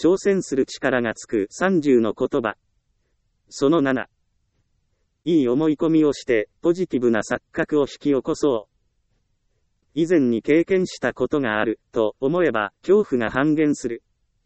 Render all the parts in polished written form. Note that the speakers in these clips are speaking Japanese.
挑戦する力がつく30の言葉。その7。いい思い込みをして、ポジティブな錯覚を引き起こそう。以前に経験したことがある、と思えば、恐怖が半減する。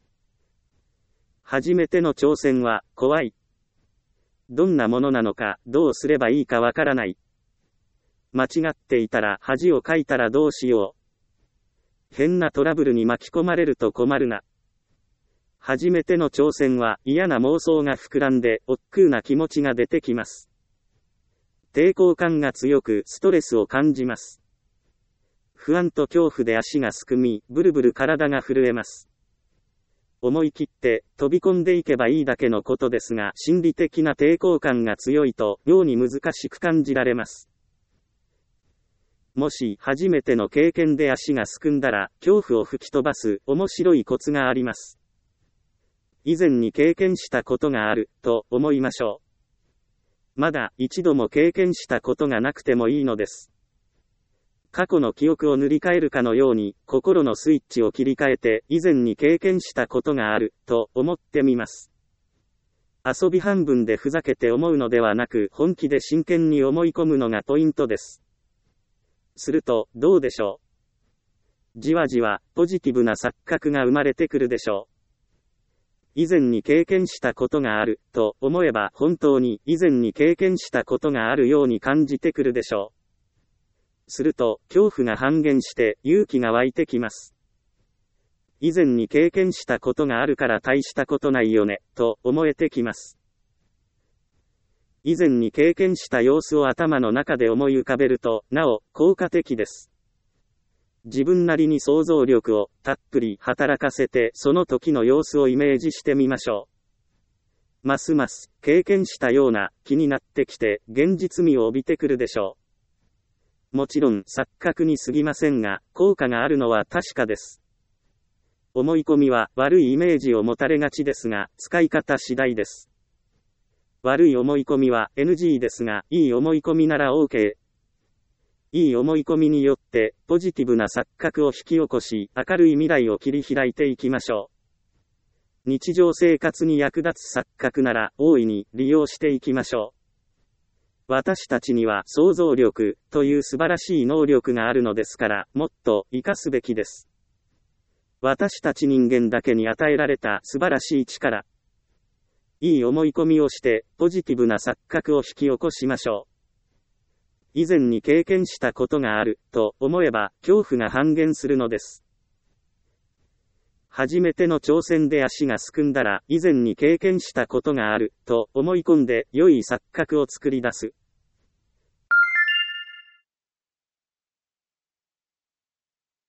初めての挑戦は、怖い。どんなものなのか、どうすればいいかわからない。間違っていたら、恥をかいたらどうしよう。変なトラブルに巻き込まれると困るな。初めての挑戦は、嫌な妄想が膨らんで、億劫な気持ちが出てきます。抵抗感が強く、ストレスを感じます。不安と恐怖で足がすくみ、ブルブル体が震えます。思い切って飛び込んでいけばいいだけのことですが、心理的な抵抗感が強いと妙に難しく感じられます。もし初めての経験で足がすくんだら、恐怖を吹き飛ばす面白いコツがあります。以前に経験したことがあると思いましょう。まだ一度も経験したことがなくてもいいのです。過去の記憶を塗り替えるかのように、心のスイッチを切り替えて、以前に経験したことがある、と思ってみます。遊び半分でふざけて思うのではなく、本気で真剣に思い込むのがポイントです。すると、どうでしょう。じわじわ、ポジティブな錯覚が生まれてくるでしょう。以前に経験したことがある、と思えば、本当に以前に経験したことがあるように感じてくるでしょう。すると、恐怖が半減して勇気が湧いてきます。以前に経験したことがあるから大したことないよね、と思えてきます。以前に経験した様子を頭の中で思い浮かべると、なお、効果的です。自分なりに想像力をたっぷり働かせて、その時の様子をイメージしてみましょう。ますます、経験したような気になってきて、現実味を帯びてくるでしょう。もちろん錯覚に過ぎませんが、効果があるのは確かです。思い込みは悪いイメージを持たれがちですが、使い方次第です。悪い思い込みは NG ですが、いい思い込みなら OK。いい思い込みによって、ポジティブな錯覚を引き起こし、明るい未来を切り開いていきましょう。日常生活に役立つ錯覚なら、大いに利用していきましょう。私たちには想像力という素晴らしい能力があるのですから、もっと活かすべきです。私たち人間だけに与えられた素晴らしい力。いい思い込みをして、ポジティブな錯覚を引き起こしましょう。以前に経験したことがあると思えば、恐怖が半減するのです。初めての挑戦で足がすくんだら、以前に経験したことがあると思い込んで良い錯覚を作り出す。